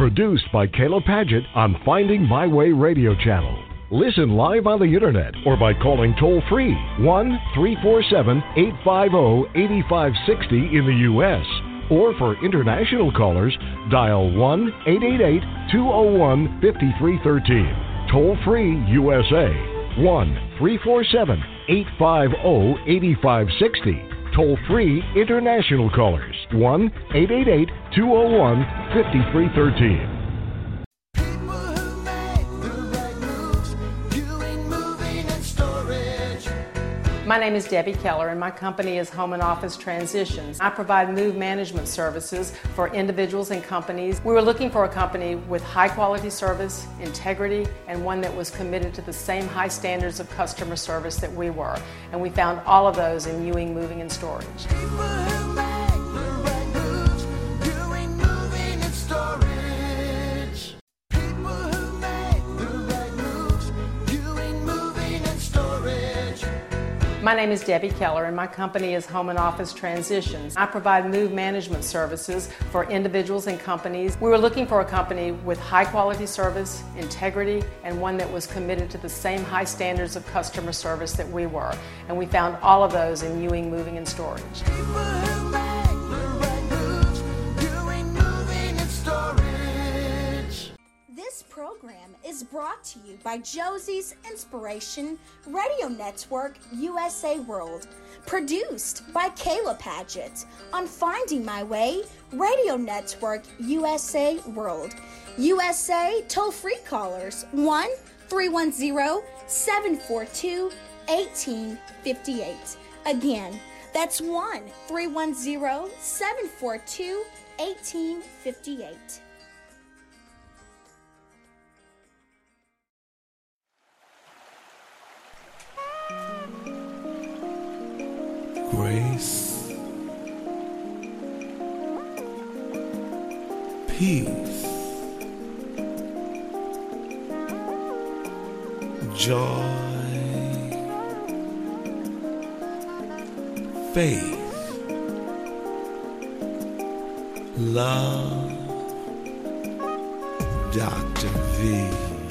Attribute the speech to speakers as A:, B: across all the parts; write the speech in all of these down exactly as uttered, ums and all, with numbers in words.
A: Produced by Kayla Paget on Finding My Way Radio Channel. Listen live on the internet or by calling toll-free one three four seven, eight five zero, eight five six zero in the U S Or for international callers, dial one eight eight eight, two zero one, five three one three. Toll-free U S A, one three four seven, eight five zero, eight five six zero. Toll-free international callers, one eight eight eight, two zero one, five three one three.
B: My name is Debbie Keller and my company is Home and Office Transitions. I provide move management services for individuals and companies. We were looking for a company with high quality service, integrity, and one that was committed to the same high standards of customer service that we were. And we found all of those in Ewing Moving and Storage. My name is Debbie Keller and my company is Home and Office Transitions. I provide move management services for individuals and companies. We were looking for a company with high quality service, integrity, and one that was committed to the same high standards of customer service that we were. And we found all of those in Ewing Moving and Storage.
C: This program is brought to you by Josie's Inspiration Radio Network U S A World, produced by Kayla Paget on Finding My Way Radio Network U S A World. U S A toll-free callers one three one zero, seven four two, one eight five eight. Again, that's one three one zero, seven four two, one eight five eight.
D: Grace, peace, joy, faith, love, Doctor V.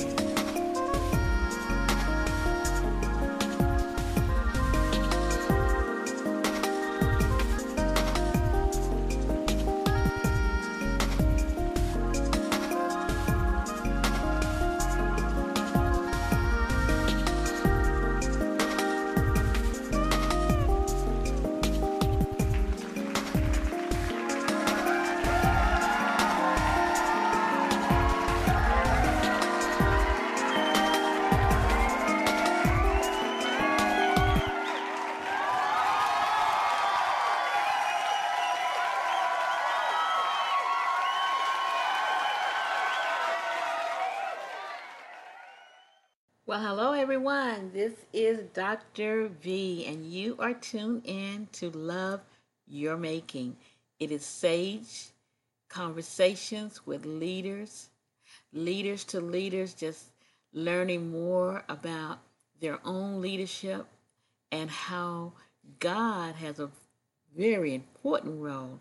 E: Well, hello everyone. This is Doctor V, and you are tuned in to Love Your Making. It is sage conversations with leaders, leaders to leaders, just learning more about their own leadership and how God has a very important role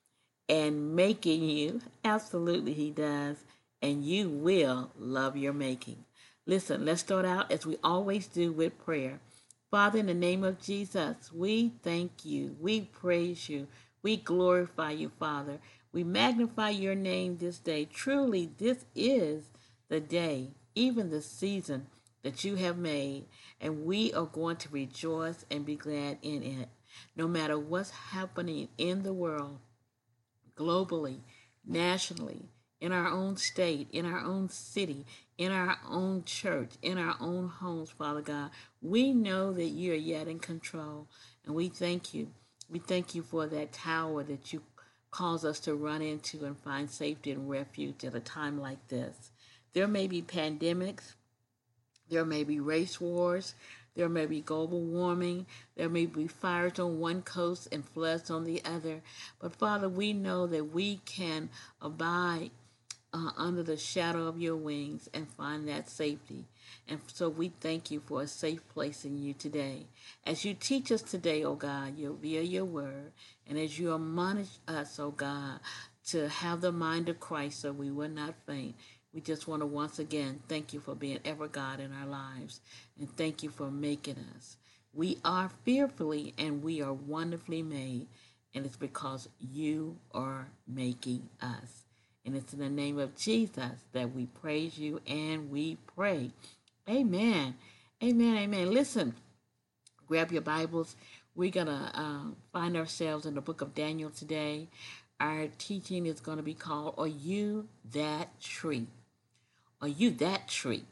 E: in making you. Absolutely, He does, and you will love your making. Listen, let's start out as we always do with prayer. Father, in the name of Jesus, we thank you. We praise you. We glorify you, Father. We magnify your name this day. Truly, this is the day, even the season that you have made, and we are going to rejoice and be glad in it. No matter what's happening in the world, globally, nationally, in our own state, in our own city, in our own church, in our own homes, Father God, we know that you are yet in control, and we thank you. We thank you for that tower that you cause us to run into and find safety and refuge at a time like this. There may be pandemics, there may be race wars, there may be global warming, there may be fires on one coast and floods on the other, but Father, we know that we can abide Uh, under the shadow of your wings and find that safety. And so we thank you for a safe place in you today. As you teach us today, oh God, your, via your word, and as you admonish us, oh God, to have the mind of Christ so we will not faint. We just want to once again thank you for being ever God in our lives, and thank you for making us. We are fearfully and we are wonderfully made, and it's because you are making us. And it's in the name of Jesus that we praise you and we pray. Amen. Amen. Amen. Listen, grab your Bibles. We're going to uh, find ourselves in the book of Daniel today. Our teaching is going to be called, Are You That Tree? Are You That Tree?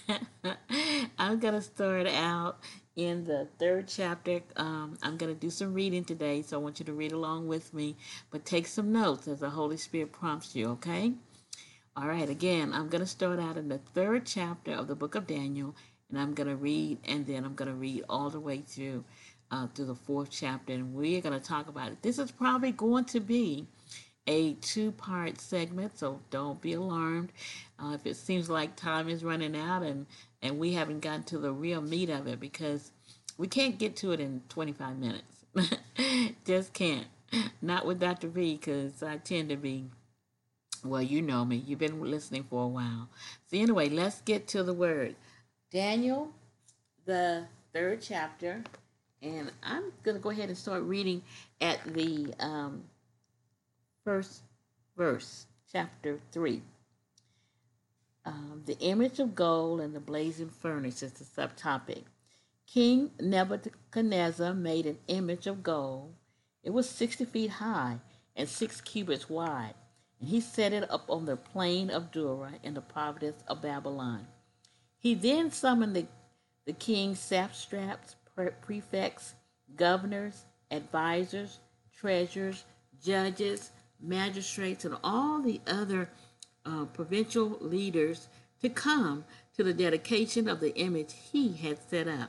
E: I'm going to start out in the third chapter. Um, I'm going to do some reading today, so I want you to read along with me, but take some notes as the Holy Spirit prompts you, okay? All right, again, I'm going to start out in the third chapter of the book of Daniel, and I'm going to read, and then I'm going to read all the way through, uh, through the fourth chapter, and we're going to talk about it. This is probably going to be a two-part segment, so don't be alarmed uh, if it seems like time is running out and, and we haven't gotten to the real meat of it, because we can't get to it in twenty-five minutes. Just can't. Not with Doctor V, because I tend to be, well, you know me. You've been listening for a while. So anyway, let's get to the word. Daniel, the third chapter, and I'm going to go ahead and start reading at the um, first verse, chapter three. Um, the image of gold and the blazing furnace is the subtopic. King Nebuchadnezzar made an image of gold. It was sixty feet high and six cubits wide, and he set it up on the plain of Dura in the province of Babylon. He then summoned the, the king's satraps, prefects, governors, advisors, treasurers, judges, magistrates, and all the other uh, provincial leaders to come to the dedication of the image he had set up.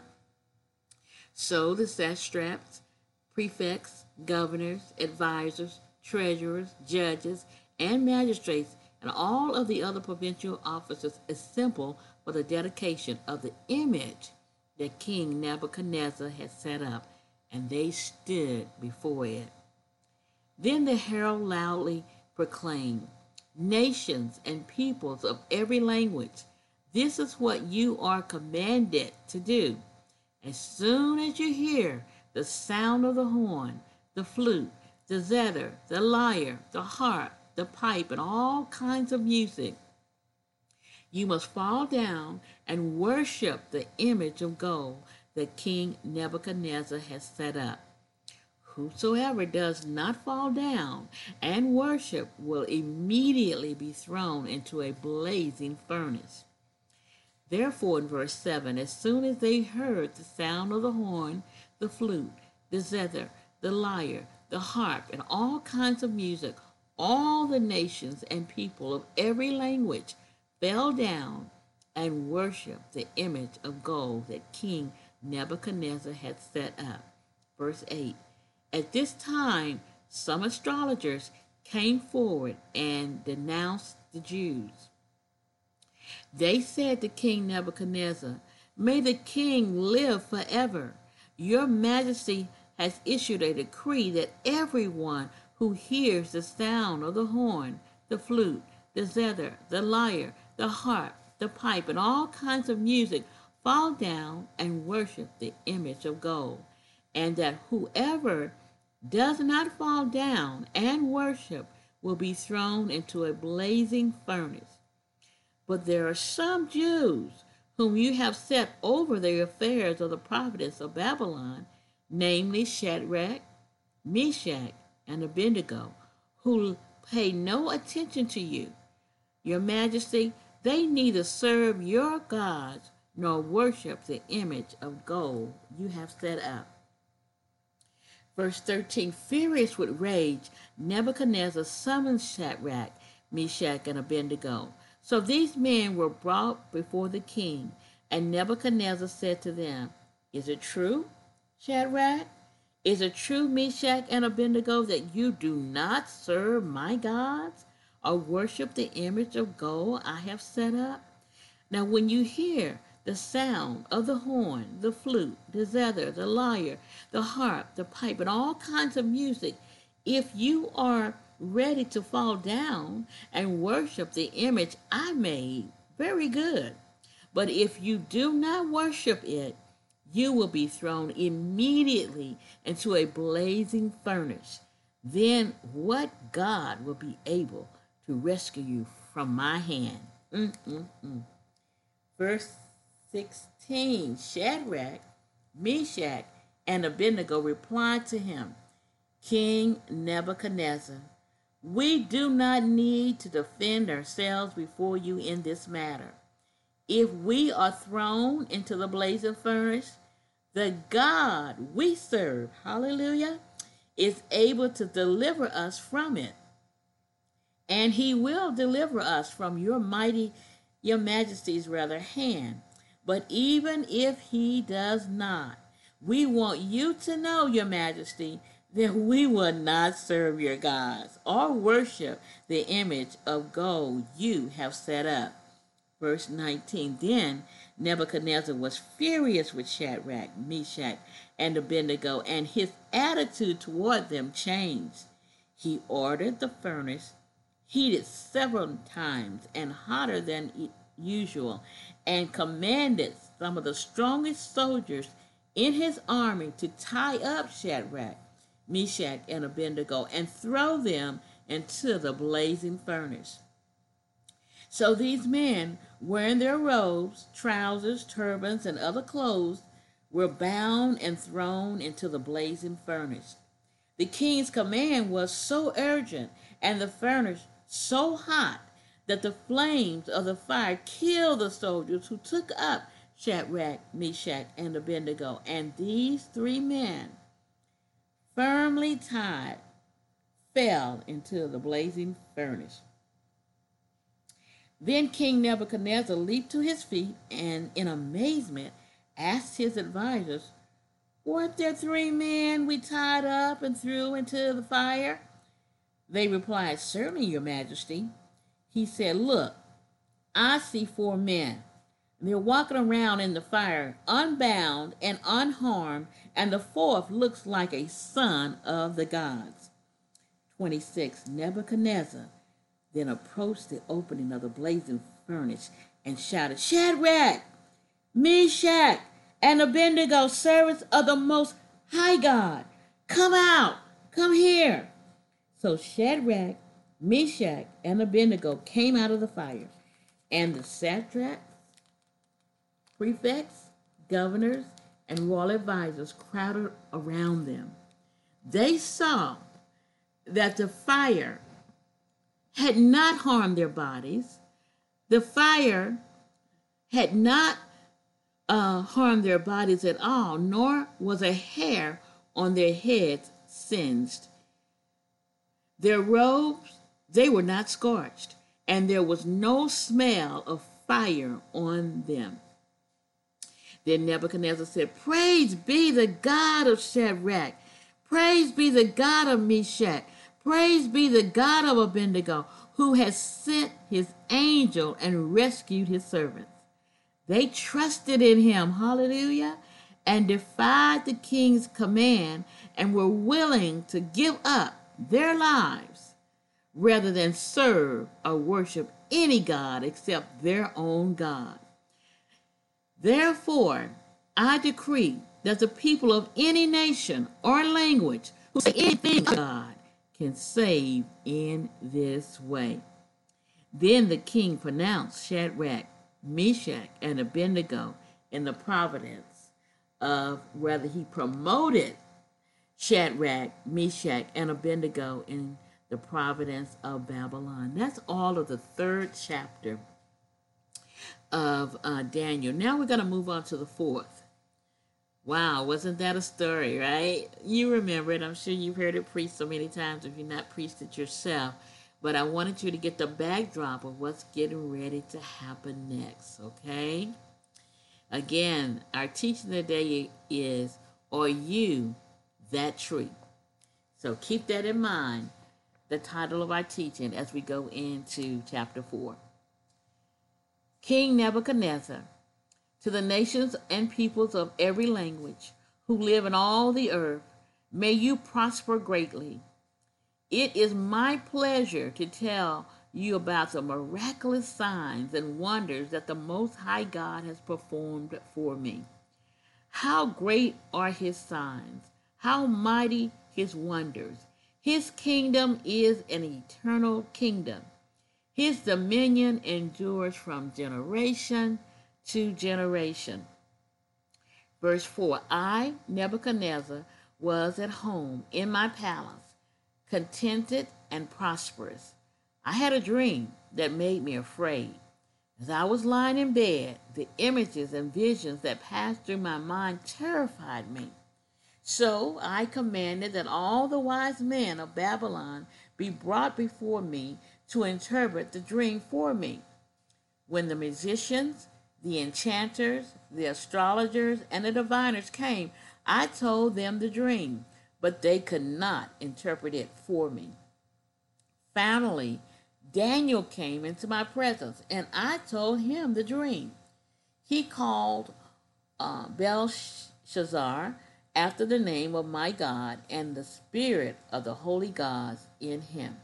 E: So the satraps, prefects, governors, advisors, treasurers, judges, and magistrates, and all of the other provincial officers assembled for the dedication of the image that King Nebuchadnezzar had set up, and they stood before it. Then the herald loudly proclaimed, Nations and peoples of every language, this is what you are commanded to do. As soon as you hear the sound of the horn, the flute, the zither, the lyre, the harp, the pipe, and all kinds of music, you must fall down and worship the image of gold that King Nebuchadnezzar has set up. Whosoever does not fall down and worship will immediately be thrown into a blazing furnace. Therefore, in verse seven, as soon as they heard the sound of the horn, the flute, the zither, the lyre, the harp, and all kinds of music, all the nations and people of every language fell down and worshiped the image of gold that King Nebuchadnezzar had set up. Verse eight. At this time, some astrologers came forward and denounced the Jews. They said to King Nebuchadnezzar, May the king live forever. Your majesty has issued a decree that everyone who hears the sound of the horn, the flute, the zither, the lyre, the harp, the pipe, and all kinds of music fall down and worship the image of gold, and that whoever does not fall down and worship will be thrown into a blazing furnace. But there are some Jews whom you have set over the affairs of the province of Babylon, namely Shadrach, Meshach, and Abednego, who pay no attention to you. Your majesty, they neither serve your gods nor worship the image of gold you have set up. Verse thirteen, furious with rage, Nebuchadnezzar summoned Shadrach, Meshach, and Abednego. So these men were brought before the king, and Nebuchadnezzar said to them, Is it true, Shadrach? Is it true, Meshach and Abednego, that you do not serve my gods or worship the image of gold I have set up? Now when you hear the sound of the horn, the flute, the zither, the lyre, the harp, the pipe, and all kinds of music, if you are ready to fall down and worship the image I made, very good. But if you do not worship it, you will be thrown immediately into a blazing furnace. Then what God will be able to rescue you from my hand? Mm-mm-mm. Verse sixteen, Shadrach, Meshach, and Abednego replied to him, King Nebuchadnezzar, we do not need to defend ourselves before you in this matter. If we are thrown into the blazing furnace, the God we serve, hallelujah, is able to deliver us from it. And he will deliver us from your mighty, your majesty's rather hand. But even if he does not, we want you to know, your majesty, that we will not serve your gods or worship the image of gold you have set up. Verse nineteen, then Nebuchadnezzar was furious with Shadrach, Meshach, and Abednego, and his attitude toward them changed. He ordered the furnace heated several times and hotter than usual, and commanded some of the strongest soldiers in his army to tie up Shadrach, Meshach, and Abednego and throw them into the blazing furnace. So these men, wearing their robes, trousers, turbans, and other clothes, were bound and thrown into the blazing furnace. The king's command was so urgent and the furnace so hot that the flames of the fire killed the soldiers who took up Shadrach, Meshach, and Abednego, and these three men, firmly tied, fell into the blazing furnace. Then King Nebuchadnezzar leaped to his feet and, in amazement, asked his advisors, weren't there three men we tied up and threw into the fire? They replied, certainly, your majesty. He said, look, I see four men. They're walking around in the fire, unbound and unharmed, and the fourth looks like a son of the gods. twenty-six, Nebuchadnezzar then approached the opening of the blazing furnace and shouted, Shadrach, Meshach, and Abednego, servants of the Most High God, come out, come here. So Shadrach, Meshach, and Abednego came out of the fire, and the satraps, prefects, governors, and royal advisors crowded around them. They saw that the fire had not harmed their bodies. The fire had not uh, harmed their bodies at all, nor was a hair on their heads singed. Their robes, they were not scorched, and there was no smell of fire on them. Then Nebuchadnezzar said, praise be the God of Shadrach. Praise be the God of Meshach. Praise be the God of Abednego, who has sent his angel and rescued his servants. They trusted in him, hallelujah, and defied the king's command and were willing to give up their lives rather than serve or worship any god except their own God. Therefore, I decree that the people of any nation or language who say anything about God can save in this way. Then the king pronounced Shadrach, Meshach, and Abednego in the providence of, rather he promoted Shadrach, Meshach, and Abednego in the providence of Babylon. That's all of the third chapter of uh, Daniel. Now we're going to move on to the fourth. Wow, wasn't that a story, right? You remember it. I'm sure you've heard it preached so many times if you've not preached it yourself. But I wanted you to get the backdrop of what's getting ready to happen next, okay? Again, our teaching today is, are you that tree? So keep that in mind, the title of our teaching as we go into chapter four. King Nebuchadnezzar, to the nations and peoples of every language who live in all the earth, may you prosper greatly. It is my pleasure to tell you about the miraculous signs and wonders that the Most High God has performed for me. How great are his signs, how mighty his wonders. His kingdom is an eternal kingdom. His dominion endures from generation to generation. Verse four, I, Nebuchadnezzar, was at home in my palace, contented and prosperous. I had a dream that made me afraid. As I was lying in bed, the images and visions that passed through my mind terrified me. So I commanded that all the wise men of Babylon be brought before me to interpret the dream for me. When the musicians, the enchanters, the astrologers, and the diviners came, I told them the dream, but they could not interpret it for me. Finally, Daniel came into my presence, and I told him the dream. He called uh, Belshazzar after the name of my God and the spirit of the holy gods in him.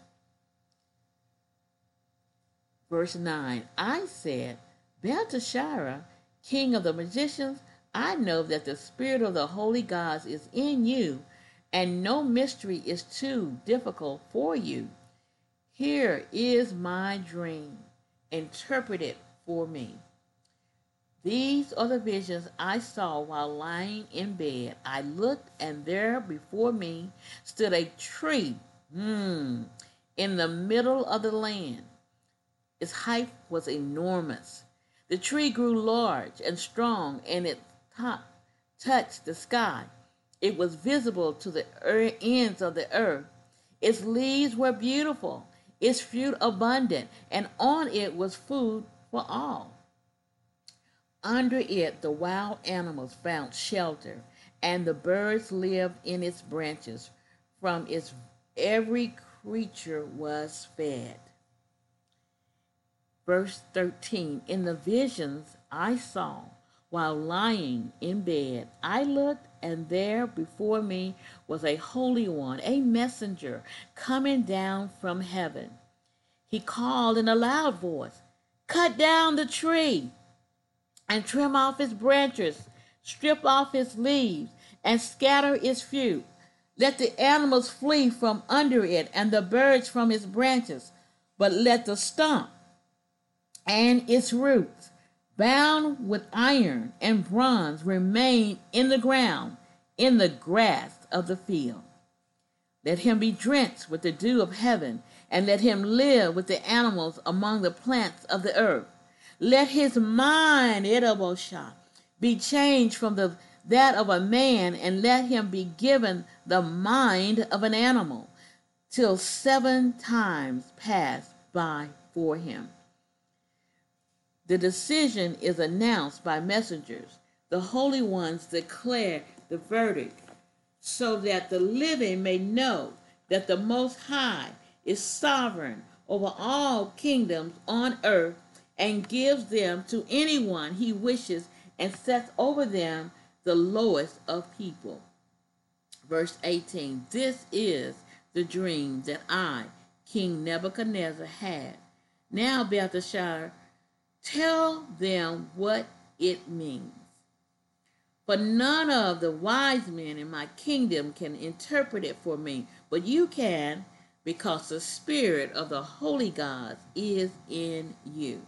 E: Verse nine, I said, Belteshazzar, king of the magicians, I know that the spirit of the holy gods is in you, and no mystery is too difficult for you. Here is my dream. Interpret it for me. These are the visions I saw while lying in bed. I looked, and there before me stood a tree hmm, in the middle of the land. Its height was enormous. The tree grew large and strong, and its top touched the sky. It was visible to the er- ends of the earth. Its leaves were beautiful, its fruit abundant, and on it was food for all. Under it the wild animals found shelter, and the birds lived in its branches. From its every creature was fed. Verse thirteen, in the visions I saw while lying in bed, I looked, and there before me was a holy one, a messenger coming down from heaven. He called in a loud voice, cut down the tree and trim off its branches, strip off its leaves, and scatter its fruit. Let the animals flee from under it and the birds from its branches, but let the stump and its roots, bound with iron and bronze, remain in the ground, in the grass of the field. Let him be drenched with the dew of heaven, and let him live with the animals among the plants of the earth. Let his mind, Edobosha, be changed from the, that of a man, and let him be given the mind of an animal, till seven times pass by for him. The decision is announced by messengers. The holy ones declare the verdict, so that the living may know that the Most High is sovereign over all kingdoms on earth, and gives them to anyone he wishes, and sets over them the lowest of people. Verse eighteen, this is the dream that I, King Nebuchadnezzar, had. Now, Belteshazzar, tell them what it means. For none of the wise men in my kingdom can interpret it for me, but you can, because the spirit of the holy gods is in you.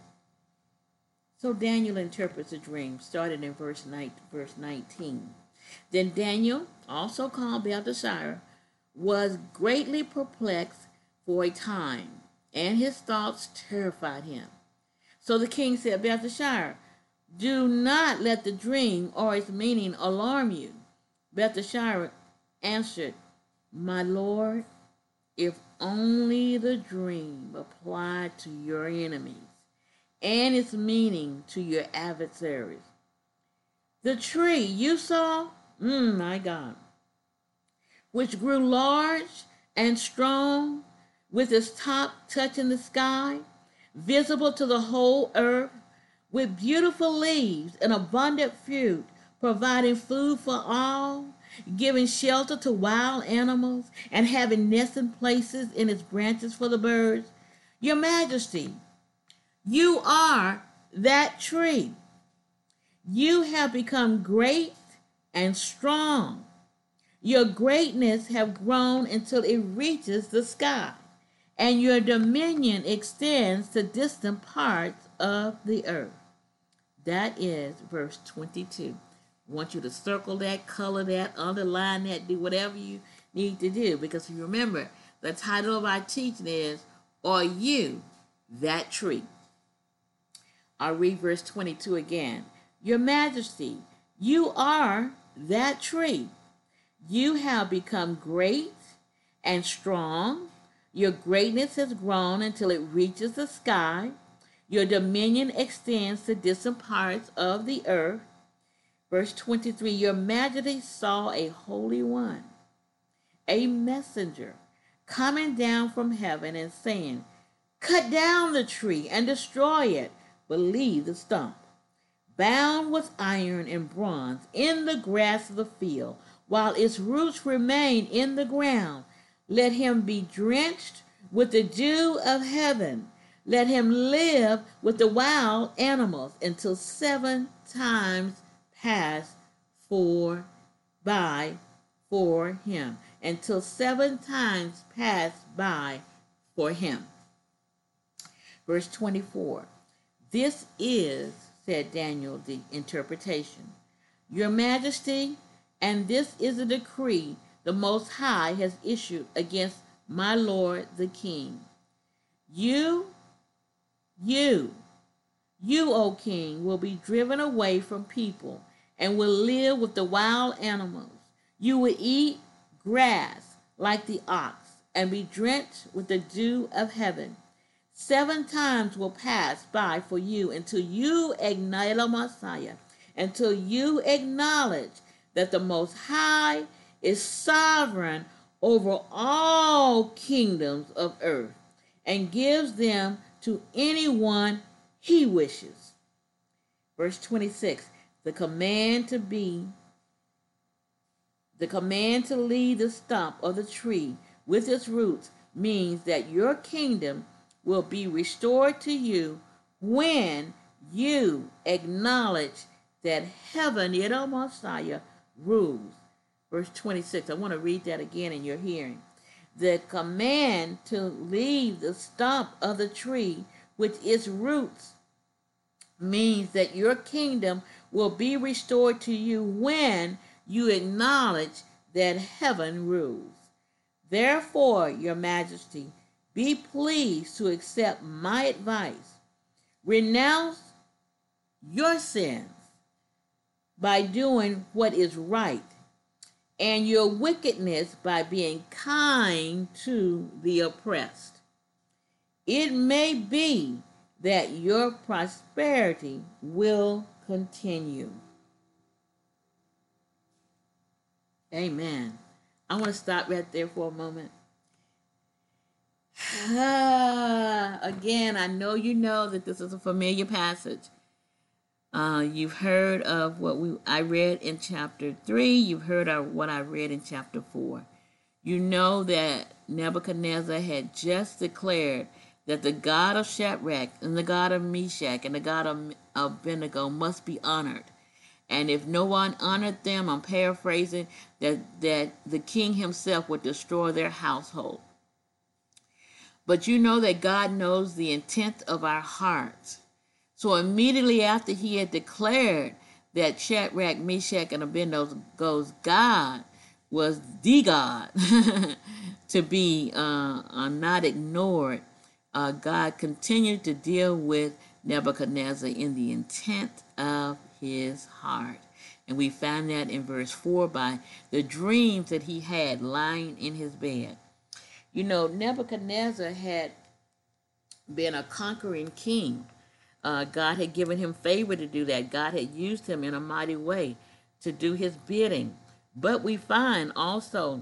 E: So Daniel interprets a dream, starting in verse nineteen. Then Daniel, also called Belteshazzar, was greatly perplexed for a time, and his thoughts terrified him. So the king said, Belteshazzar, do not let the dream or its meaning alarm you. Belteshazzar answered, my lord, if only the dream applied to your enemies, and its meaning to your adversaries. The tree you saw, mm, my God, which grew large and strong, with its top touching the sky, visible to the whole earth, with beautiful leaves and abundant fruit, providing food for all, giving shelter to wild animals, and having nesting places in its branches for the birds. Your Majesty, you are that tree. You have become great and strong. Your greatness have grown until it reaches the sky, and your dominion extends to distant parts of the earth. That is verse twenty-two. I want you to circle that, color that, underline that, do whatever you need to do. Because remember, the title of our teaching is, Are You That Tree? I'll read verse twenty-two again. Your Majesty, you are that tree. You have become great and strong. Your greatness has grown until it reaches the sky. Your dominion extends to distant parts of the earth. Verse twenty-three, Your Majesty saw a holy one, a messenger, coming down from heaven and saying, Cut down the tree and destroy it, but leave the stump, bound with iron and bronze, in the grass of the field, while its roots remain in the ground. Let him be drenched with the dew of heaven. Let him live with the wild animals until seven times pass for by for him. Until seven times pass by for him. Verse twenty-four. This is, said Daniel, the interpretation. Your Majesty, and this is a decree the Most High has issued against my Lord the King. You, you, you, O King, will be driven away from people and will live with the wild animals. You will eat grass like the ox and be drenched with the dew of heaven. Seven times will pass by for you until you acknowledge Messiah, until you acknowledge that the Most High is sovereign over all kingdoms of earth and gives them to anyone he wishes. Verse twenty-six, the command to be, the command to leave the stump of the tree with its roots means that your kingdom will be restored to you when you acknowledge that heaven, Yedom Messiah, rules. Verse twenty-six, I want to read that again in your hearing. The command to leave the stump of the tree with its roots means that your kingdom will be restored to you when you acknowledge that heaven rules. Therefore, Your Majesty, be pleased to accept my advice. Renounce your sins by doing what is right, and your wickedness by being kind to the oppressed. It may be that your prosperity will continue. Amen. I want to stop right there for a moment. Again, I know you know that this is a familiar passage. Uh, you've heard of what we I read in chapter three. You've heard of what I read in chapter four. You know that Nebuchadnezzar had just declared that the God of Shadrach and the God of Meshach and the God of Abednego must be honored. And if no one honored them, I'm paraphrasing, that, that the king himself would destroy their household. But you know that God knows the intent of our hearts. So immediately after he had declared that Shadrach, Meshach, and Abednego's God was the God to be uh, uh, not ignored, uh, God continued to deal with Nebuchadnezzar in the intent of his heart. And we find that in verse four by the dreams that he had lying in his bed. You know, Nebuchadnezzar had been a conquering king. Uh, God had given him favor to do that. God had used him in a mighty way to do his bidding. But we find also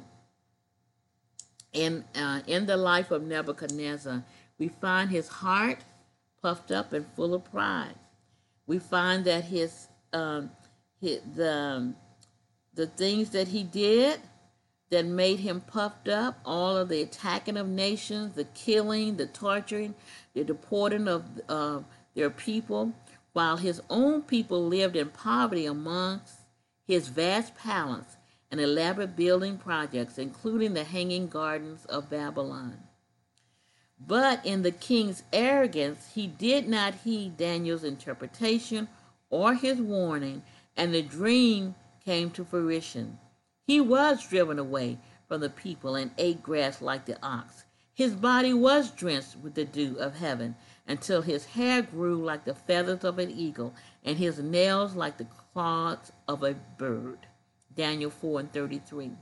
E: in uh, in the life of Nebuchadnezzar, we find his heart puffed up and full of pride. We find that his, um, his the um, the things that he did that made him puffed up, all of the attacking of nations, the killing, the torturing, the deporting of uh, their people, while his own people lived in poverty amongst his vast palace and elaborate building projects, including the Hanging Gardens of Babylon. But in the king's arrogance, he did not heed Daniel's interpretation or his warning, and the dream came to fruition. He was driven away from the people and ate grass like the ox. His body was drenched with the dew of heaven until his hair grew like the feathers of an eagle and his nails like the claws of a bird. Daniel four and thirty-three.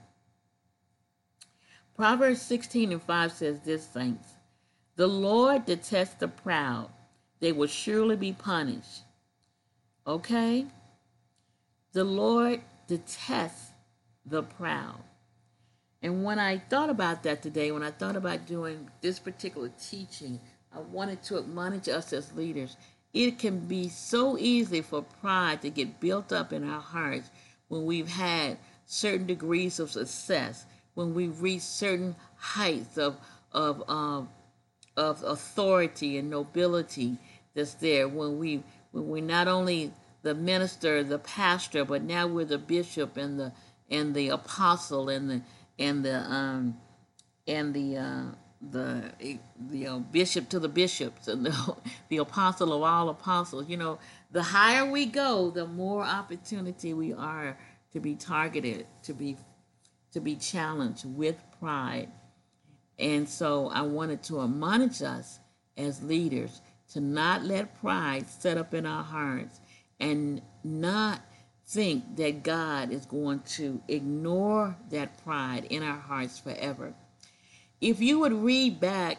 E: Proverbs sixteen and five says this, saints. The Lord detests the proud. They will surely be punished. Okay? The Lord detests the proud. And when I thought about that today, when I thought about doing this particular teaching, I wanted to admonish us as leaders. It can be so easy for pride to get built up in our hearts when we've had certain degrees of success, when we've reached certain heights of of um, of authority and nobility that's there, when we when we're not only the minister, the pastor, but now we're the bishop and the and the apostle and the and the um and the uh, the the uh, bishop to the bishops and the, the apostle of all apostles. You know, the higher we go, the more opportunity we are to be targeted, to be to be challenged with pride. And so I wanted to admonish us as leaders to not let pride set up in our hearts and not think that God is going to ignore that pride in our hearts forever. If you would read back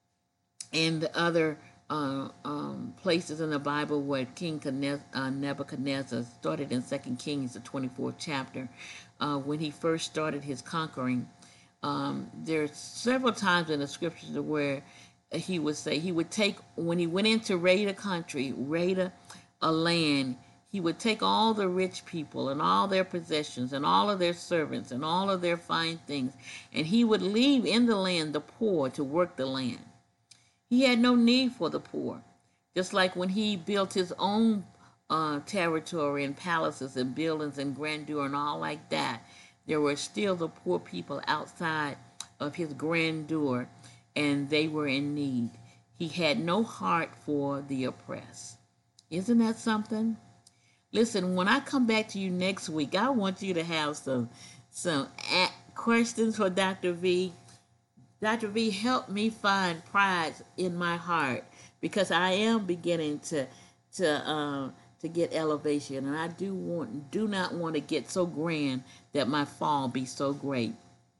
E: in the other uh, um, places in the Bible where King Nebuchadnezzar started in Second Kings, the twenty-fourth chapter, uh, when he first started his conquering, um, there's several times in the scriptures where he would say, he would take, when he went in to raid a country, raid a, a land, he would take all the rich people and all their possessions and all of their servants and all of their fine things, and he would leave in the land the poor to work the land. He had no need for the poor. Just like when he built his own uh, territory and palaces and buildings and grandeur and all like that, there were still the poor people outside of his grandeur, and they were in need. He had no heart for the oppressed. Isn't that something? Listen, when I come back to you next week, I want you to have some some questions for Doctor V. Doctor V, help me find pride in my heart, because I am beginning to to um, to get elevation, and I do want do not want to get so grand that my fall be so great.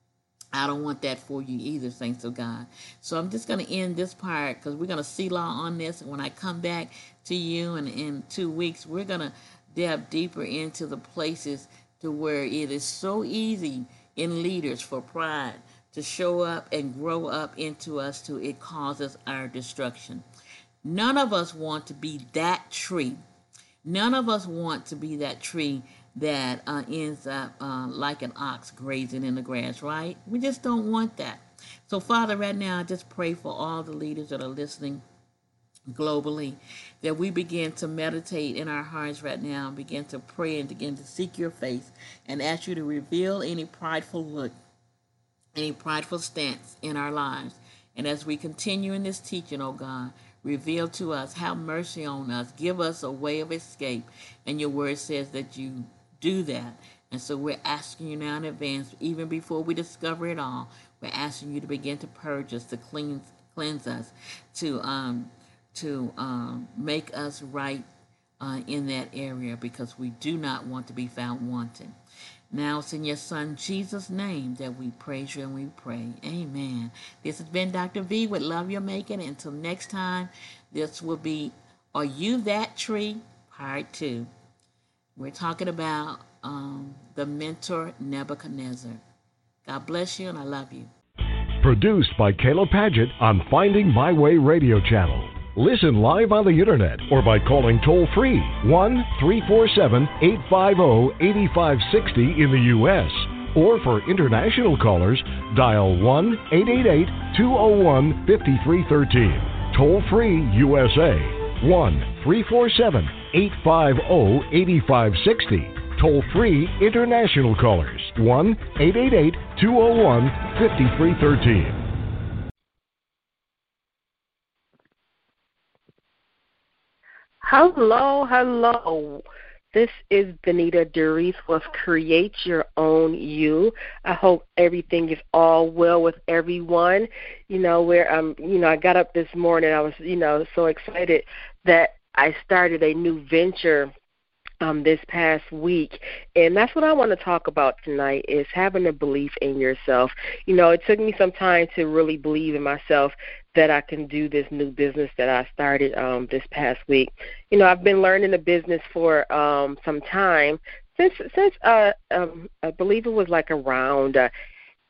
E: I don't want that for you either, saints of God. So I'm just going to end this part because we're going to see law on this. And when I come back to you in, in two weeks, we're going to delve deeper into the places to where it is so easy in leaders for pride to show up and grow up into us till it causes our destruction. None of us want to be that tree. None of us want to be that tree that uh, ends up uh, like an ox grazing in the grass, right? We just don't want that. So, Father, right now, I just pray for all the leaders that are listening globally, that we begin to meditate in our hearts right now, begin to pray and begin to seek your face and ask you to reveal any prideful look, any prideful stance in our lives. And as we continue in this teaching, oh God, reveal to us, have mercy on us, give us a way of escape. And your word says that you do that. And so we're asking you now in advance, even before we discover it all, we're asking you to begin to purge us, to cleanse cleanse us, to um to um make us right uh, in that area, because we do not want to be found wanting. Now it's in your Son Jesus' name that we praise you and we pray. Amen. This has been Doctor V with Love Your Making. Until next time, this will be Are You That Tree? Part two. We're talking about um, the mentor Nebuchadnezzar. God bless you, and I love you.
A: Produced by Kayla Paget on Finding My Way Radio Channel. Listen live on the Internet or by calling toll-free one three four seven, eight five zero, eight five six zero in the U S Or for international callers, dial one eight eight eight, two zero one, five three one three. Toll-free U S A, one three four seven, eight five zero, eight five six zero. Toll-free international callers, one eight eight eight, two zero one, five three one three.
F: Hello, hello. This is Benita Duries with Create Your Own You. I hope everything is all well with everyone. You know, where um, you know, I got up this morning. I was, you know, so excited that I started a new venture um, this past week, and that's what I want to talk about tonight: is having a belief in yourself. You know, it took me some time to really believe in myself that I can do this new business that I started um, this past week. You know, I've been learning the business for um, some time, since, since uh, um, I believe it was like around uh,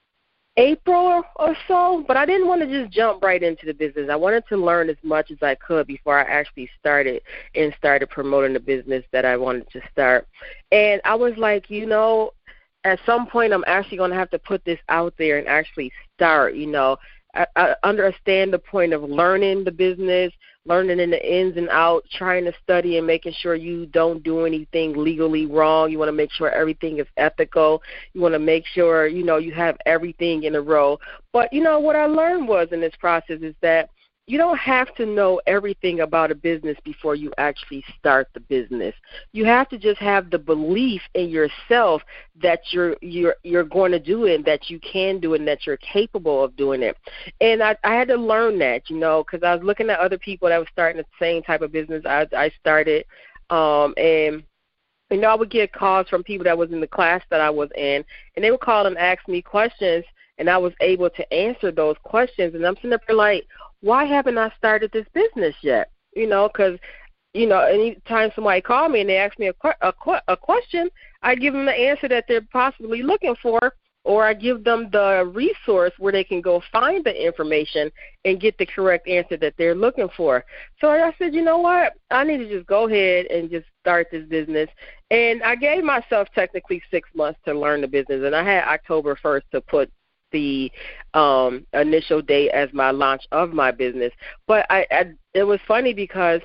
F: April or so, but I didn't want to just jump right into the business. I wanted to learn as much as I could before I actually started and started promoting the business that I wanted to start. And I was like, you know, at some point I'm actually going to have to put this out there and actually start, you know. I, I understand the point of learning the business, learning in the ins and outs, trying to study and making sure you don't do anything legally wrong. You want to make sure everything is ethical. You want to make sure, you know, you have everything in a row. But, you know, what I learned was in this process is that you don't have to know everything about a business before you actually start the business. You have to just have the belief in yourself that you're you're you're going to do it, and that you can do it, and that you're capable of doing it. And I, I had to learn that, you know, because I was looking at other people that were starting the same type of business I, I started, um, and you know, I would get calls from people that was in the class that I was in, and they would call and ask me questions, and I was able to answer those questions. And I'm sitting up there like, why haven't I started this business yet? You know, because, you know, anytime somebody called me and they ask me a, a, a question, I give them the answer that they're possibly looking for, or I give them the resource where they can go find the information and get the correct answer that they're looking for. So I said, you know what, I need to just go ahead and just start this business. And I gave myself technically six months to learn the business, and I had October first to put the um, initial date as my launch of my business. But I, I it was funny because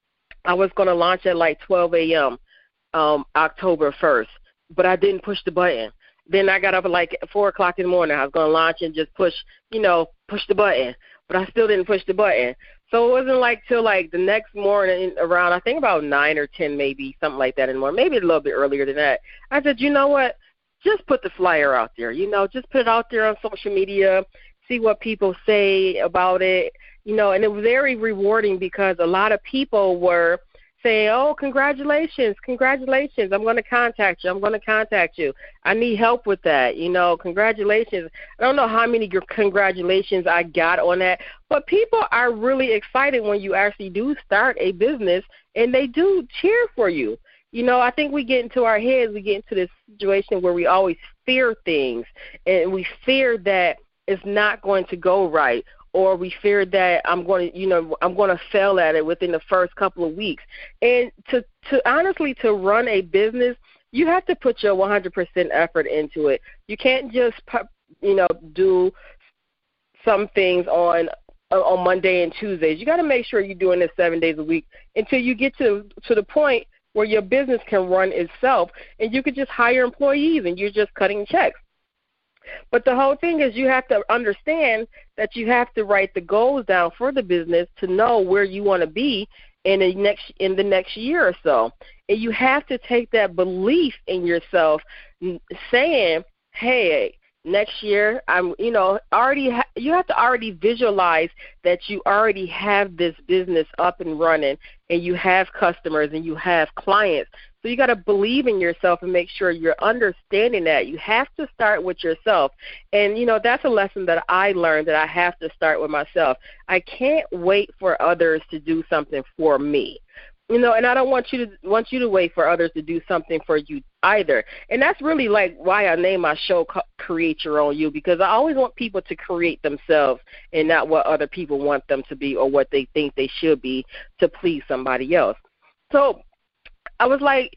F: I was going to launch at like twelve a.m. Um, October first, but I didn't push the button. Then I got up at like four o'clock in the morning. I was going to launch and just push, you know, push the button, but I still didn't push the button. So it wasn't like till like the next morning around, I think about nine or ten maybe, something like that in the morning, maybe a little bit earlier than that. I said, you know what? Just put the flyer out there, you know, just put it out there on social media, see what people say about it, you know, and it was very rewarding because a lot of people were saying, oh, congratulations, congratulations, I'm going to contact you, I'm going to contact you. I need help with that, you know, congratulations. I don't know how many congratulations I got on that, but people are really excited when you actually do start a business, and they do cheer for you. You know, I think we get into our heads, we get into this situation where we always fear things, and we fear that it's not going to go right, or we fear that I'm going to, you know, I'm going to fail at it within the first couple of weeks. And to, to honestly, to run a business, you have to put your one hundred percent effort into it. You can't just, you know, do some things on on Monday and Tuesdays. You got to make sure you're doing this seven days a week until you get to to the point where your business can run itself, and you could just hire employees and you're just cutting checks. But the whole thing is you have to understand that you have to write the goals down for the business to know where you want to be in the next in the next year or so. And you have to take that belief in yourself, saying, hey, next year, I'm, you know, already ha- you have to already visualize that you already have this business up and running, and you have customers and you have clients. So you got to believe in yourself and make sure you're understanding that. You have to start with yourself. And, you know, that's a lesson that I learned, that I have to start with myself. I can't wait for others to do something for me. You know, and I don't want you to want you to wait for others to do something for you either. And that's really like why I name my show Create Your Own You, because I always want people to create themselves and not what other people want them to be or what they think they should be to please somebody else. So I was like,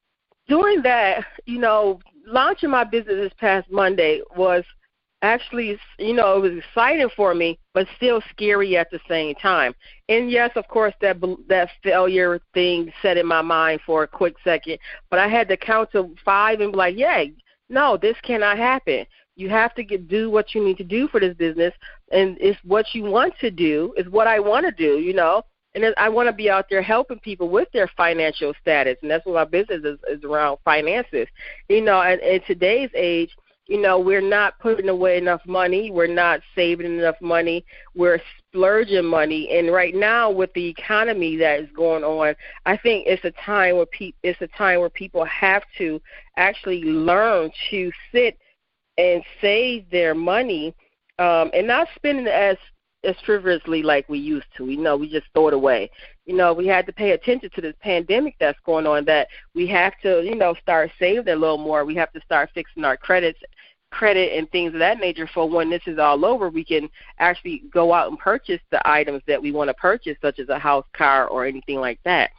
F: doing that, you know, launching my business this past Monday was actually, you know, it was exciting for me, but still scary at the same time. And yes, of course, that that failure thing set in my mind for a quick second, but I had to count to five and be like, yeah, no, this cannot happen. You have to get, do what you need to do for this business, and it's what you want to do, is what I want to do, you know. And I want to be out there helping people with their financial status, and that's what my business is, is around, finances. You know, and in today's age, you know, we're not putting away enough money. We're not saving enough money. We're splurging money. And right now, with the economy that is going on, I think it's a time where pe- it's a time where people have to actually learn to sit and save their money, um, and not spend it as as frivolously like we used to. You know, we just throw it away. You know, we had to pay attention to this pandemic that's going on, that we have to, you know, start saving a little more. We have to start fixing our credits, credit and things of that nature, for when this is all over, we can actually go out and purchase the items that we want to purchase, such as a house, car, or anything like that.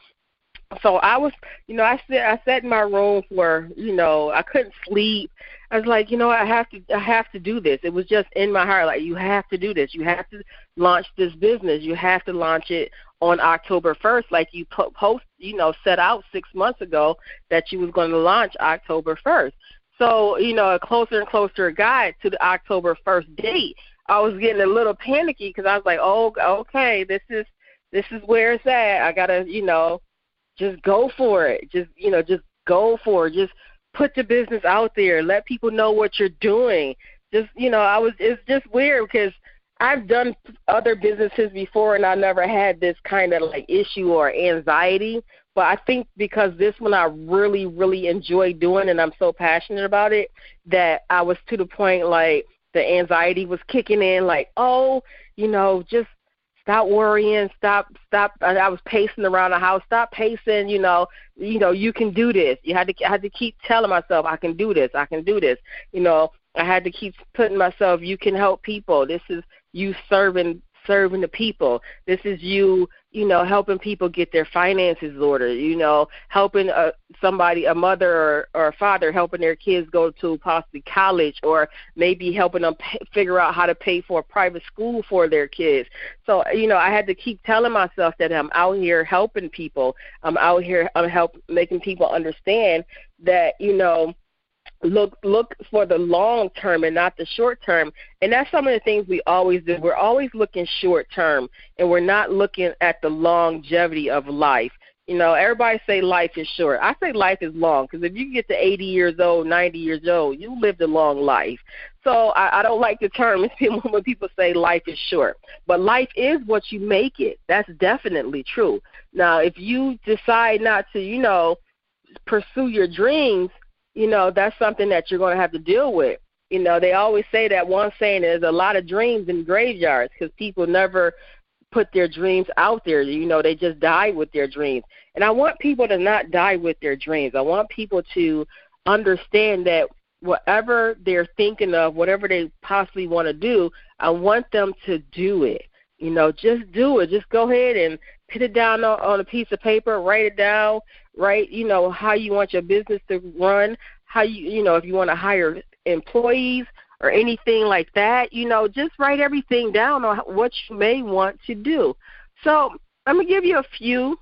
F: So I was, you know, I sat, I sat in my room for, you know, I couldn't sleep. I was like, you know, I have to, I have to do this. It was just in my heart, like, you have to do this. You have to launch this business. You have to launch it on October first, like you post, you know, set out six months ago that you was going to launch October first. So, you know, a closer and closer guide to the October first date, I was getting a little panicky because I was like, oh, okay, this is, this is where it's at. I gotta, you know, just go for it. Just, you know, just go for it. Just put the business out there. Let people know what you're doing. Just, you know, I was, it's just weird because I've done other businesses before and I never had this kind of like issue or anxiety. But I think because this one I really, really enjoy doing and I'm so passionate about it, that I was to the point like the anxiety was kicking in, like, oh, you know, just stop worrying, stop, stop. I was pacing around the house, stop pacing, you know, you know, you can do this. You had to, I had to keep telling myself, I can do this, I can do this. You know, I had to keep putting myself, you can help people. This is you serving, serving the people. This is you, you know, helping people get their finances ordered, you know, helping uh, somebody, a mother or, or a father, helping their kids go to possibly college, or maybe helping them pay, figure out how to pay for a private school for their kids. So, you know, I had to keep telling myself that I'm out here helping people. I'm out here, I'm help, making people understand that, you know, Look look for the long term and not the short term. And that's some of the things we always do. We're always looking short term, and we're not looking at the longevity of life. You know, everybody say life is short. I say life is long, because if you get to eighty years old, ninety years old, you lived a long life. So I, I don't like the term when people say life is short. But life is what you make it. That's definitely true. Now, if you decide not to, you know, pursue your dreams, you know, that's something that you're going to have to deal with. You know, they always say that one saying, there's a lot of dreams in graveyards, because people never put their dreams out there. You know, they just die with their dreams. And I want people to not die with their dreams. I want people to understand that whatever they're thinking of, whatever they possibly want to do, I want them to do it. You know, just do it. Just go ahead and put it down on, on a piece of paper, write it down, write, you know, how you want your business to run, how you, you know, if you want to hire employees or anything like that, you know, just write everything down on what you may want to do. So I'm going to give you a few,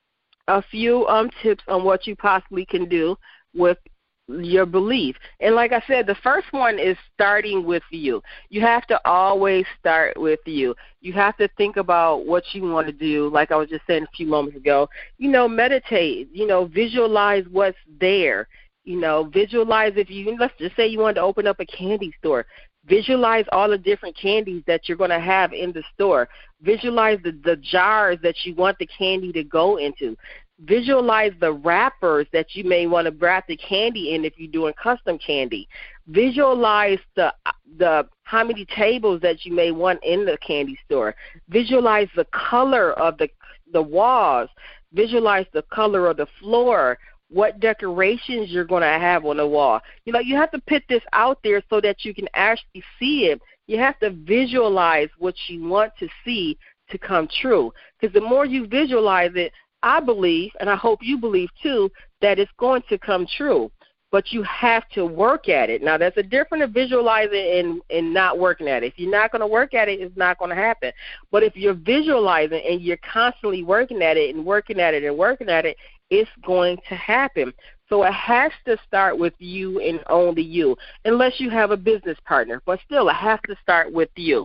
F: a few um tips on what you possibly can do with your belief. And like I said, the first one is starting with you. You have to always start with you. You have to think about what you want to do. Like I was just saying a few moments ago, you know, meditate, you know, visualize what's there. You know, visualize if you, let's just say you wanted to open up a candy store. Visualize all the different candies that you're going to have in the store. Visualize the, the jars that you want the candy to go into. Visualize the wrappers that you may want to wrap the candy in if you're doing custom candy. Visualize the the how many tables that you may want in the candy store. Visualize the color of the the walls. Visualize the color of the floor, what decorations you're going to have on the wall. You know, you have to put this out there so that you can actually see it. You have to visualize what you want to see to come true. Because the more you visualize it, I believe, and I hope you believe too, that it's going to come true. But you have to work at it. Now, there's a difference of visualizing and, and not working at it. If you're not going to work at it, it's not going to happen. But if you're visualizing and you're constantly working at it and working at it and working at it, it's going to happen. So it has to start with you and only you, unless you have a business partner. But still, it has to start with you.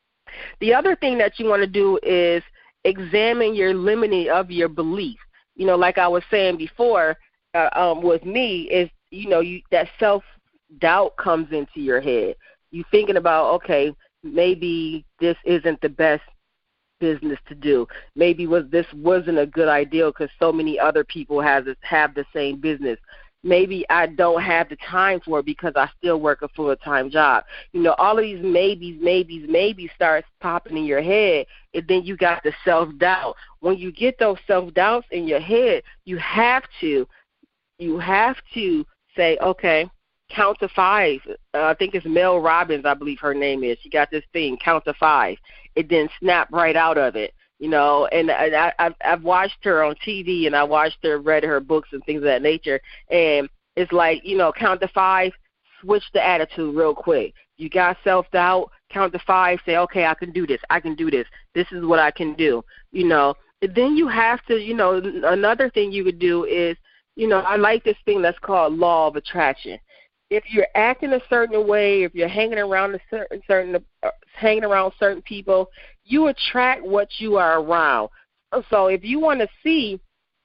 F: The other thing that you want to do is examine your limiting of your belief. You know, like I was saying before, uh, um, with me, is, you know, you, that self-doubt comes into your head. You thinking about, okay, maybe this isn't the best business to do. Maybe was this wasn't a good idea because so many other people have this, have the same business. Maybe I don't have the time for it because I still work a full-time job. You know, all of these maybes, maybes, maybes starts popping in your head, and then you got the self-doubt. When you get those self-doubts in your head, you have to, you have to say, okay, count to five. Uh, I think it's Mel Robbins, I believe her name is. She got this thing, count to five. It then snap right out of it. You know, and, and I, I've, I've watched her on T V, and I watched her, read her books and things of that nature, and it's like, you know, count to five, switch the attitude real quick. You got self-doubt, count to five, say, okay, I can do this, I can do this, this is what I can do, you know. And then you have to, you know, another thing you could do is, you know, I like this thing that's called law of attraction. If you're acting a certain way, if you're hanging around a certain, certain uh, hanging around certain people, you attract what you are around. So if you want to see,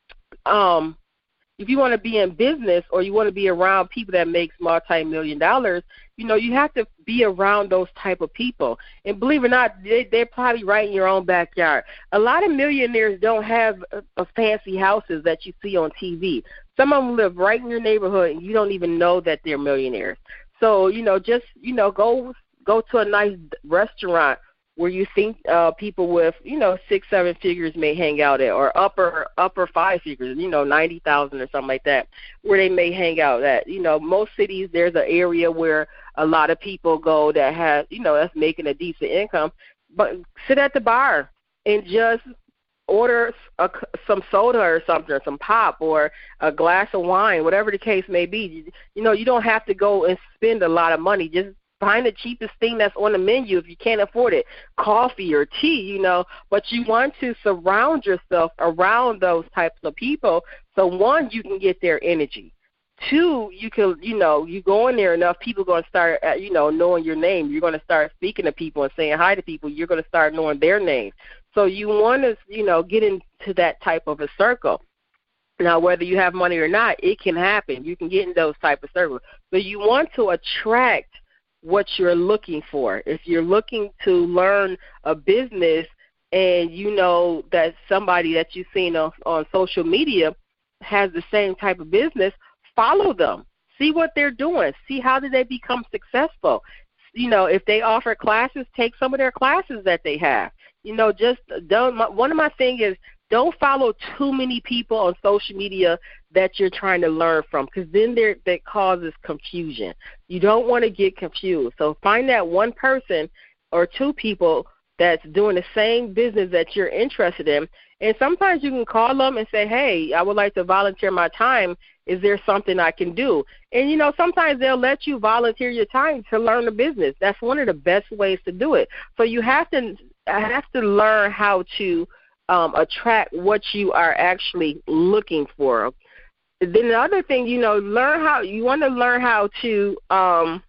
F: um, if you want to be in business or you want to be around people that make multi-million dollars, you know, you have to be around those type of people. And believe it or not, they, they're probably right in your own backyard. A lot of millionaires don't have uh, uh, fancy houses that you see on T V. Some of them live right in your neighborhood, and you don't even know that they're millionaires. So, you know, just, you know, go go to a nice restaurant where you think uh, people with, you know, six, seven figures may hang out at, or upper upper five figures, you know, ninety thousand or something like that, where they may hang out at. You know, most cities, there's an area where a lot of people go that have, you know, that's making a decent income. But sit at the bar and just order a, some soda or something, or some pop, or a glass of wine, whatever the case may be. You know, you don't have to go and spend a lot of money. Just find the cheapest thing that's on the menu if you can't afford it, coffee or tea, you know. But you want to surround yourself around those types of people. So, one, you can get their energy. Two, you can, you know, you go in there enough, people are going to start, you know, knowing your name. You're going to start speaking to people and saying hi to people. You're going to start knowing their names. So you want to, you know, get into that type of a circle. Now, whether you have money or not, it can happen. You can get in those type of circles. But you want to attract what you're looking for. If you're looking to learn a business and you know that somebody that you've seen on, on social media has the same type of business, follow them. See what they're doing. See how did they become successful. You know, if they offer classes, take some of their classes that they have. You know, just don't. One of my things is don't follow too many people on social media that you're trying to learn from, because then there that causes confusion. You don't want to get confused. So find that one person or two people that's doing the same business that you're interested in, and sometimes you can call them and say, hey, I would like to volunteer my time. Is there something I can do? And, you know, sometimes they'll let you volunteer your time to learn the business. That's one of the best ways to do it. So you have to have to learn how to um, attract what you are actually looking for. Then the other thing, you know, learn how you want to learn how to um,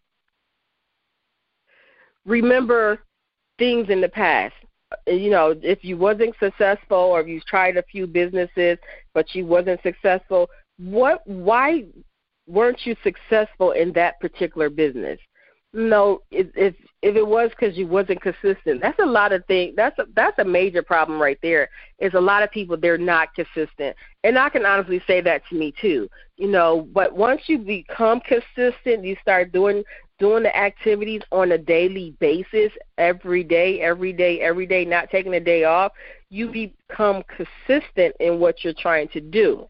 F: remember things in the past. You know, if you wasn't successful, or if you've tried a few businesses but you wasn't successful, what? Why weren't you successful in that particular business? No, if if, if it was because you wasn't consistent, that's a lot of things. That's a, that's a major problem right there. Is a lot of people, they're not consistent, and I can honestly say that to me too. You know, but once you become consistent, you start doing doing the activities on a daily basis, every day, every day, every day, not taking a day off, you become consistent in what you're trying to do.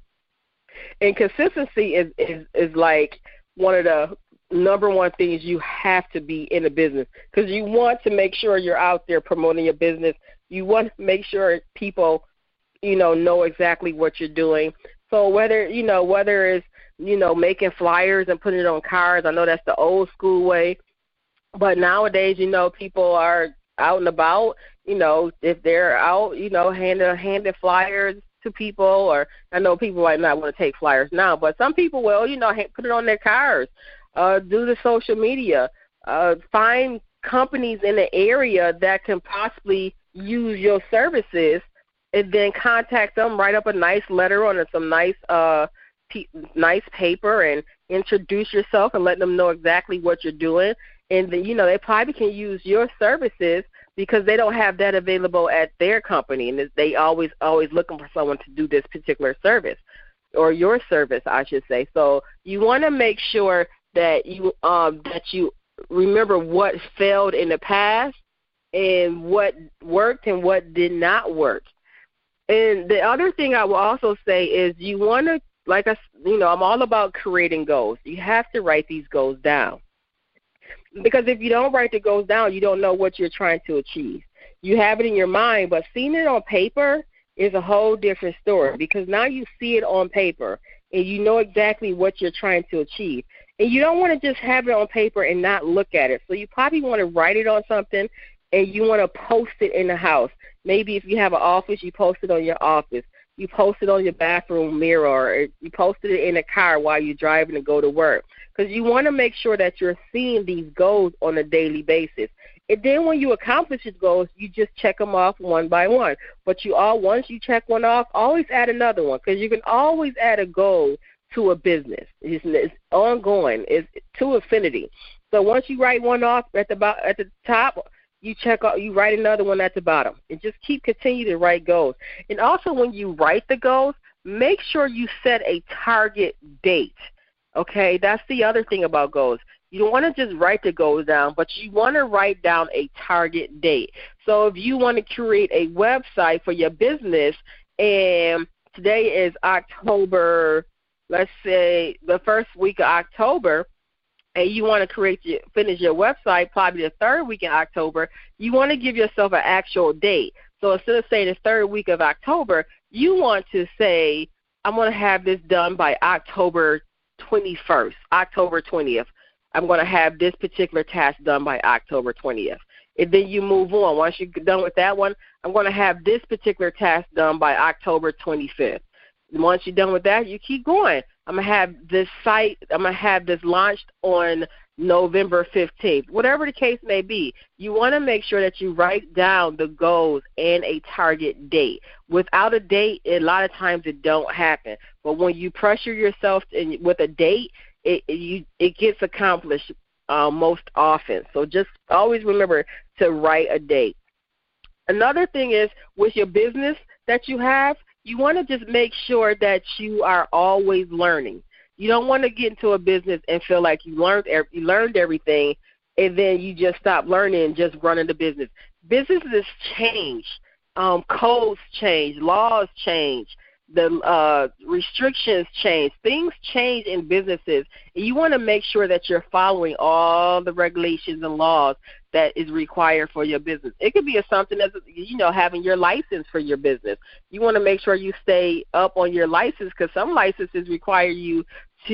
F: And consistency is, is, is like one of the number one things you have to be in a business, because you want to make sure you're out there promoting your business. You want to make sure people, you know, know exactly what you're doing. So whether, you know, whether it's, you know, making flyers and putting it on cards, I know that's the old school way. But nowadays, you know, people are out and about, you know, if they're out, you know, handing handing flyers to people, or I know people might not want to take flyers now, but some people will, you know, put it on their cars, uh, do the social media, uh, find companies in the area that can possibly use your services, and then contact them, write up a nice letter on some nice uh, p- nice paper, and introduce yourself and let them know exactly what you're doing. And, then, you know, they probably can use your services because they don't have that available at their company, and they always always looking for someone to do this particular service, or your service, I should say. So you want to make sure that you um, that you remember what failed in the past and what worked and what did not work. And the other thing I will also say is you want to, like I, you know, I'm all about creating goals. You have to write these goals down. Because if you don't write the goals down, you don't know what you're trying to achieve. You have it in your mind, but seeing it on paper is a whole different story, because now you see it on paper and you know exactly what you're trying to achieve. And you don't want to just have it on paper and not look at it. So you probably want to write it on something, and you want to post it in the house. Maybe if you have an office, you post it on your office. You post it on your bathroom mirror, or you posted it in a car while you're driving to go to work. Because you want to make sure that you're seeing these goals on a daily basis. And then when you accomplish these goals, you just check them off one by one. But you all, once you check one off, always add another one, because you can always add a goal to a business. It's, it's ongoing. It's to infinity. So once you write one off at the at the top, you check out, you write another one at the bottom, and just keep continue to write goals. And also, when you write the goals, make sure you set a target date. Okay, that's the other thing about goals. You don't want to just write the goals down, but you want to write down a target date. So if you want to create a website for your business, and today is October, let's say the first week of October, and you want to create your, finish your website probably the third week in October, you want to give yourself an actual date. So instead of saying the third week of October, you want to say, I'm going to have this done by October twenty-first, October twentieth. I'm going to have this particular task done by October twentieth. And then you move on. Once you're done with that one, I'm going to have this particular task done by October twenty-fifth. And once you're done with that, you keep going. I'm going to have this site, I'm going to have this launched on November fifteenth. Whatever the case may be, you want to make sure that you write down the goals and a target date. Without a date, a lot of times it don't happen. But when you pressure yourself in, with a date, it, it, you, it gets accomplished uh, most often. So just always remember to write a date. Another thing is with your business that you have, you want to just make sure that you are always learning. You don't want to get into a business and feel like you learned you learned everything, and then you just stop learning and just running the business. Businesses change. Um, codes change. Laws change. The uh, restrictions change. Things change in businesses, and you want to make sure that you're following all the regulations and laws that is required for your business. It could be a, something as, you know, having your license for your business. You want to make sure you stay up on your license, because some licenses require you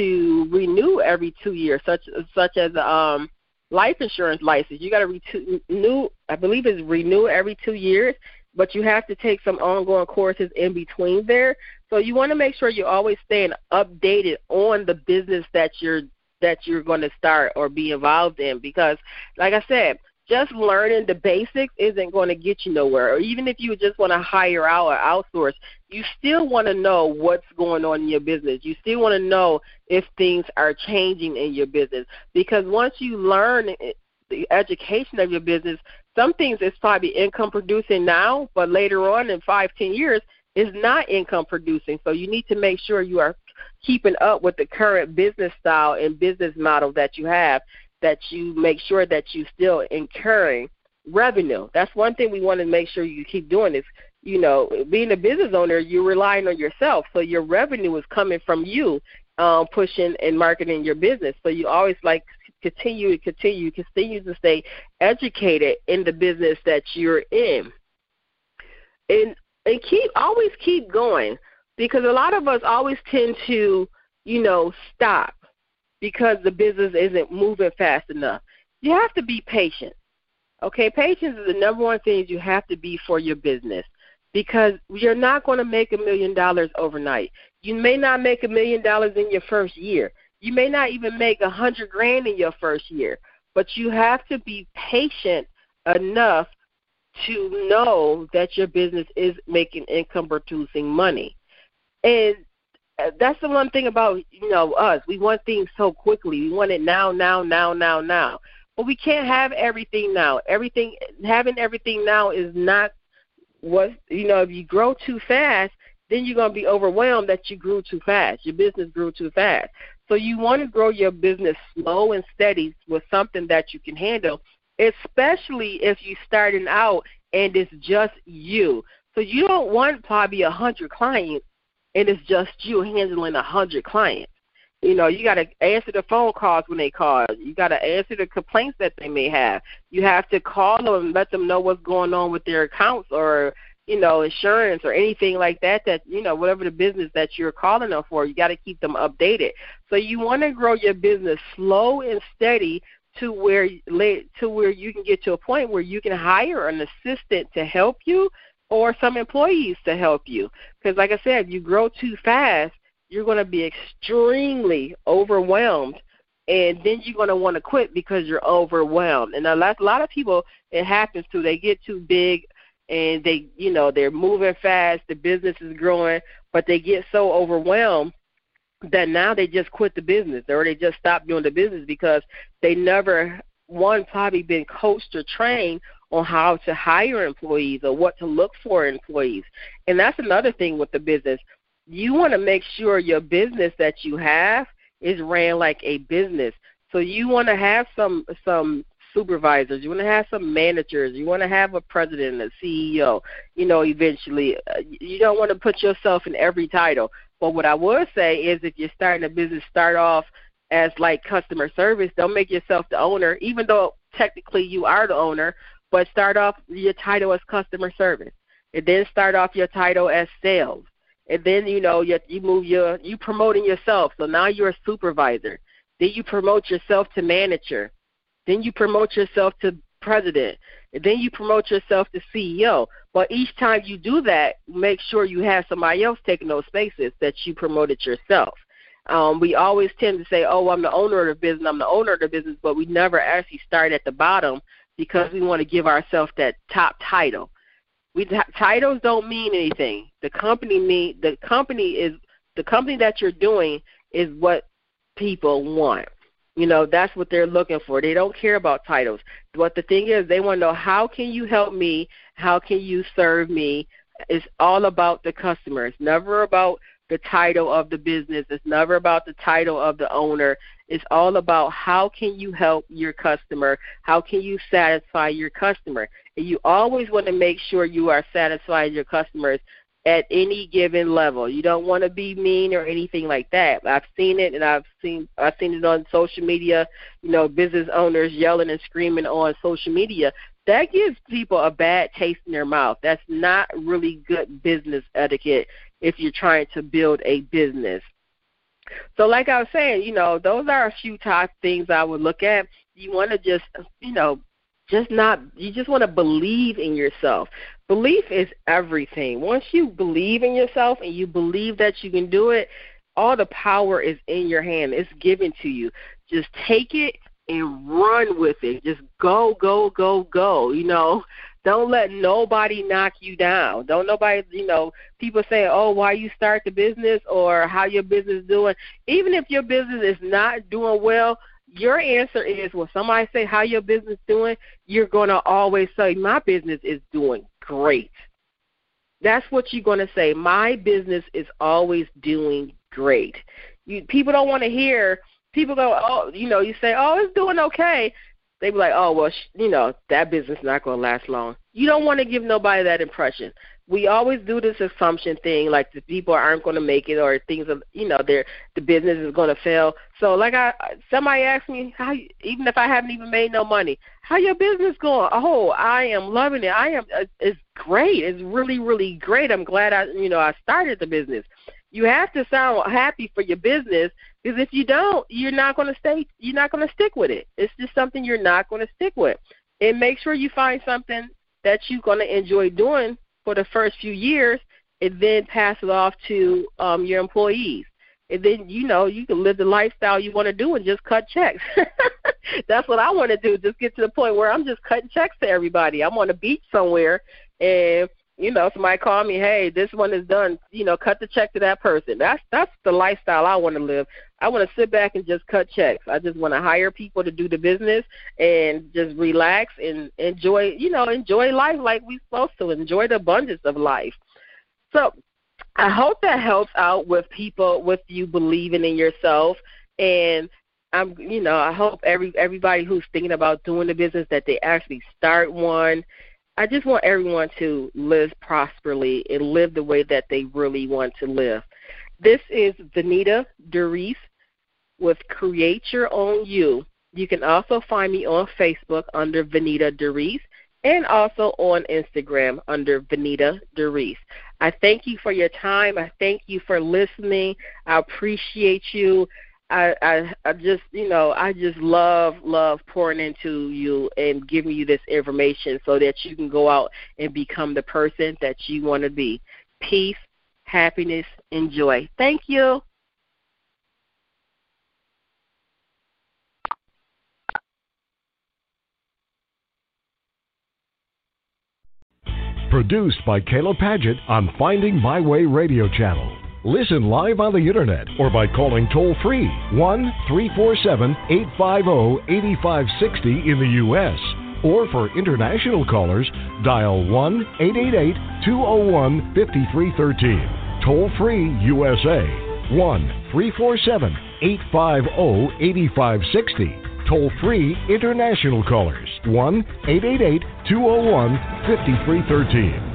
F: to renew every two years, such such as a um, life insurance license. You got to renew, I believe it's renew every two years, but you have to take some ongoing courses in between there. So you want to make sure you're always staying updated on the business that you're that you're going to start or be involved in, because, like I said, just learning the basics isn't going to get you nowhere. Or even if you just want to hire out or outsource, you still want to know what's going on in your business. You still want to know if things are changing in your business, because once you learn the education of your business, some things is probably income producing now, but later on in five, ten years, is not income producing. So you need to make sure you are keeping up with the current business style and business model that you have. that you make sure that you still incurring revenue. That's one thing we want to make sure you keep doing is, you know, being a business owner, you're relying on yourself. So your revenue is coming from you um, pushing and marketing your business. So you always like continue to continue, continue to stay educated in the business that you're in. And and keep always keep going, because a lot of us always tend to, you know, stop because the business isn't moving fast enough. You have to be patient. Okay, patience is the number one thing you have to be for your business, because you're not going to make a million dollars overnight. You may not make a million dollars in your first year. You may not even make a hundred grand in your first year, but you have to be patient enough to know that your business is making income-producing money. And that's the one thing about, you know, us. We want things so quickly. We want it now, now, now, now, now. But we can't have everything now. Everything, having everything now is not what, you know, if you grow too fast, then you're going to be overwhelmed that you grew too fast. Your business grew too fast. So you want to grow your business slow and steady with something that you can handle, especially if you're starting out and it's just you. So you don't want probably a hundred clients and it's just you handling a hundred clients. You know, you got to answer the phone calls when they call. You got to answer the complaints that they may have. You have to call them and let them know what's going on with their accounts or, you know, insurance or anything like that, that, you know, whatever the business that you're calling them for, you got to keep them updated. So you want to grow your business slow and steady to where to where you can get to a point where you can hire an assistant to help you or some employees to help you. Because like I said, if you grow too fast, you're going to be extremely overwhelmed, and then you're going to want to quit because you're overwhelmed. And a lot, a lot of people, it happens to, they get too big, and they, you know, they're moving fast, the business is growing, but they get so overwhelmed that now they just quit the business or they just stop doing the business because they never, one, probably been coached or trained on how to hire employees or what to look for in employees. And that's another thing with the business. You want to make sure your business that you have is ran like a business. So you want to have some some supervisors. You want to have some managers. You want to have a president, a C E O, you know, eventually. Uh, you don't want to put yourself in every title. But what I would say is if you're starting a business, start off as like customer service. Don't make yourself the owner, even though technically you are the owner, but start off your title as customer service. And then start off your title as sales. And then, you know, you, you move your, you promoting yourself. So now you're a supervisor. Then you promote yourself to manager. Then you promote yourself to president. And then you promote yourself to C E O. But each time you do that, make sure you have somebody else taking those spaces that you promoted yourself. Um, we always tend to say, oh, I'm the owner of the business, I'm the owner of the business, but we never actually start at the bottom because we want to give ourselves that top title. We titles don't mean anything. The company mean the company is the company that you're doing is what people want. You know, that's what they're looking for. They don't care about titles. But the thing is, they want to know, how can you help me? How can you serve me? It's all about the customer. It's never about the title of the business. It's never about the title of the owner. It's all about how can you help your customer? How can you satisfy your customer? And you always want to make sure you are satisfying your customers at any given level. You don't want to be mean or anything like that. I've seen it, and I've seen I've seen it on social media, you know, business owners yelling and screaming on social media. That gives people a bad taste in their mouth. That's not really good business etiquette if you're trying to build a business. So like I was saying, you know, those are a few top things I would look at. You want to just, you know, just not, you just want to believe in yourself. Belief is everything. Once you believe in yourself and you believe that you can do it, all the power is in your hand. It's given to you. Just take it and run with it. Just go, go, go, go. You know, don't let nobody knock you down. Don't nobody, you know, people say, oh, why you start the business or how your business is doing. Even if your business is not doing well, your answer is, when somebody say how your business is doing, you're going to always say, my business is doing great. That's what you're going to say. My business is always doing great. You, people don't want to hear people go, oh, you know, you say, oh, it's doing okay. They be like, oh, well, sh- you know, that business is not going to last long. You don't want to give nobody that impression. We always do this assumption thing, like the people aren't going to make it, or things, of, you know, they're, the business is going to fail. So, like, I, somebody asked me, how, even if I haven't even made no money, how your business going? Oh, I am loving it. I am. It's great. It's really, really great. I'm glad I, you know, I started the business. You have to sound happy for your business, because if you don't, you're not going to stay. You're not going to stick with it. It's just something you're not going to stick with. And make sure you find something that you're going to enjoy doing for the first few years, and then pass it off to um, your employees. And then, you know, you can live the lifestyle you want to do and just cut checks. That's what I want to do, just get to the point where I'm just cutting checks to everybody. I'm on a beach somewhere, and, you know, somebody call me, hey, this one is done, you know, cut the check to that person. That's that's the lifestyle I want to live. I want to sit back and just cut checks. I just want to hire people to do the business and just relax and enjoy, you know, enjoy life like we're supposed to, enjoy the abundance of life. So I hope that helps out with people, with you believing in yourself. And I'm, you know, I hope every everybody who's thinking about doing the business, that they actually start one. I just want everyone to live prosperly and live the way that they really want to live. This is Vanita Durice with Create Your Own You. You can also find me on Facebook under Vanita Durice, and also on Instagram under Vanita Durice. I thank you for your time. I thank you for listening. I appreciate you. I, I, I just, you know, I just love, love pouring into you and giving you this information so that you can go out and become the person that you want to be. Peace, happiness, and joy. Thank you.
A: Produced by Kayla Paget on Finding My Way Radio Channel. Listen live on the Internet or by calling toll-free one three four seven, eight five zero, eight five six zero in the U S Or for international callers, dial one eight eight eight, two zero one, five three one three. Toll-free U S A, one three four seven, eight five zero, eight five six zero. Toll-free international callers, one eight eight eight, two zero one, five three one three.